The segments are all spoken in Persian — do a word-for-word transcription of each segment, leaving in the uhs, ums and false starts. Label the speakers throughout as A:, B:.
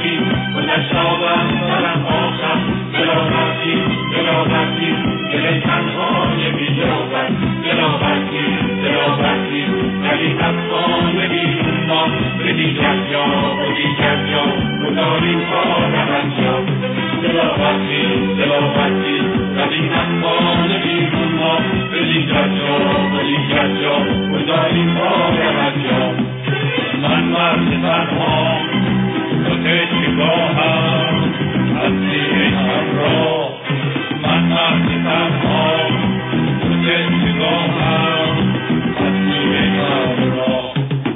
A: وقتی گذشت آبم سرم آخم دلا وقتی دلا وقتی دل تنهای بی‌جوابم دلا وقتی دلا وقتی ولی افغان بیرون ما به دیگر جا و دیگر جا گذاریم کارم انجام دلا وقتی دلا وقتی ولی افغان بیرون ما به دیگر جا و دیگر جا گذاریم کارم انجام من مرد تنها تو تشگاهم هستی ای همراه من مرد تنها تو تشگاهم هستی ای همراه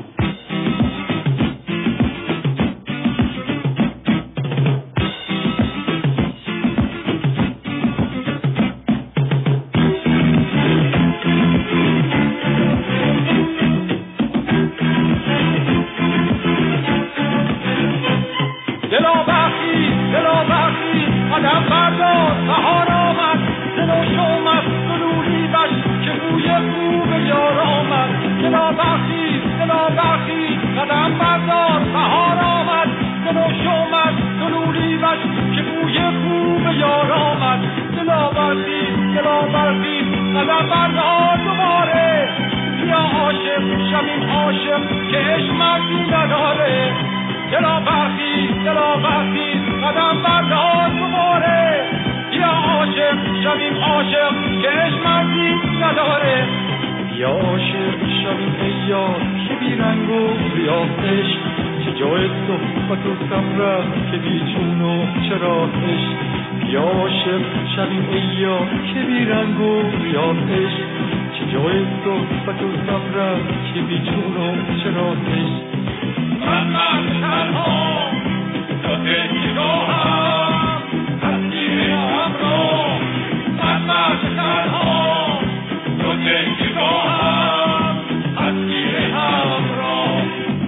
A: قدم بردار بهار آمد دل و شوم از گلولی بش که بوی خوب یار آمد دلا بخی دلا بخی قدم بردار بهار آمد دل و شوم از گلولی بش که بوی خوب یار آمد دلا بخی دلا بخی قدم بردار دوباره بیا عاشق شویم عاشق که عشق مردی نداره دلا بخی دلا بخی قدم بردار دوباره بیا عاشق شویم عاشق که عشق مردی نداره بیا عاشق شویم ای یار که بی رنگ و بیا عشق چه جای صحبت و صبر که بی چون و چرا عشق بیا عاشق شویم ای یار که بی رنگ و بیا عشق چه جای صحبت و صبر که بی چون و چرا عشق من مرد تنها تو دلگاهم هستی همراه من مرد تنها تو دلگاهم هستی همراه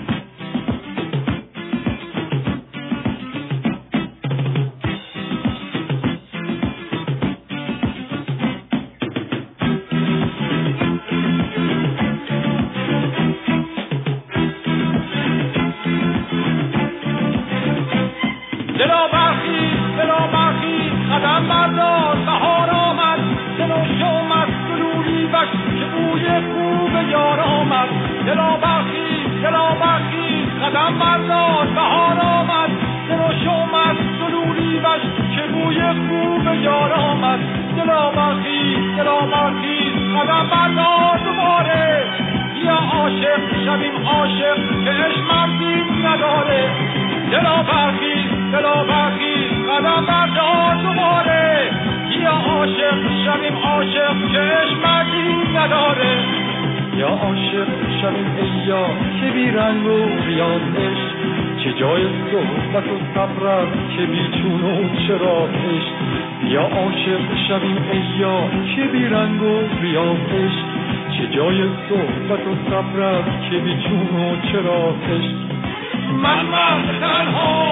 A: دلا برخی دلا برخی قدم بردار بهار آمد دل و شوم از گلولی بش که بوی خوب یار آمد دلا برخی دلا برخی قدم بردار بهار آمد دل و شوم از گلولی بش که بوی خوب یار آمد دلا برخی دلا برخی قدم بردار دوباره بیا عاشق شویم عاشق که عشق مردی نداره دلا برخی دلا برخی قدم بردار دوباره بیا عاشق شویم عاشق که عشق مردی نداره یا عاشق شویم ای یار که بی رنگ و ریاض عشق چه جای صحبت و صبر که بی چون و چرا عشق یا عاشق شویم ای یار که بی رنگ و ریاض عشق چه جای صحبت و صبر که بی چون و چرا عشق من مرد تنها